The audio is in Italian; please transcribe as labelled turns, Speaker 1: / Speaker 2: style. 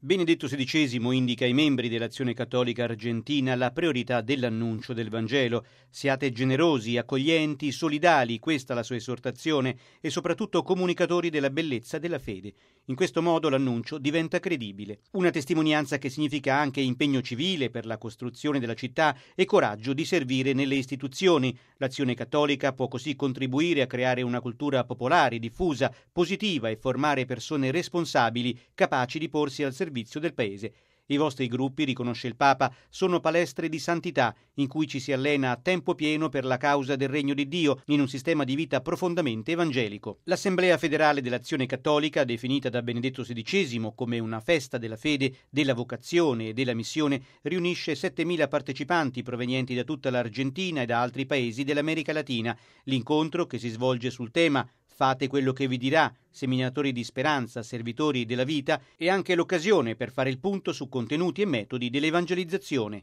Speaker 1: Benedetto XVI indica ai membri dell'Azione Cattolica Argentina la priorità dell'annuncio del Vangelo. Siate generosi, accoglienti, solidali, questa la sua esortazione, e soprattutto comunicatori della bellezza della fede. In questo modo l'annuncio diventa credibile. Una testimonianza che significa anche impegno civile per la costruzione della città e coraggio di servire nelle istituzioni. L'Azione Cattolica può così contribuire a creare una cultura popolare, diffusa, positiva e formare persone responsabili, capaci di porsi al servizio del Paese. I vostri gruppi, riconosce il Papa, sono palestre di santità in cui ci si allena a tempo pieno per la causa del Regno di Dio in un sistema di vita profondamente evangelico. L'Assemblea federale dell'Azione Cattolica, definita da Benedetto XVI come una festa della fede, della vocazione e della missione, riunisce 7.000 partecipanti provenienti da tutta l'Argentina e da altri paesi dell'America Latina. L'incontro, che si svolge sul tema Fate quello che vi dirà, seminatori di speranza, servitori della vita, è anche l'occasione per fare il punto su contenuti e metodi dell'evangelizzazione.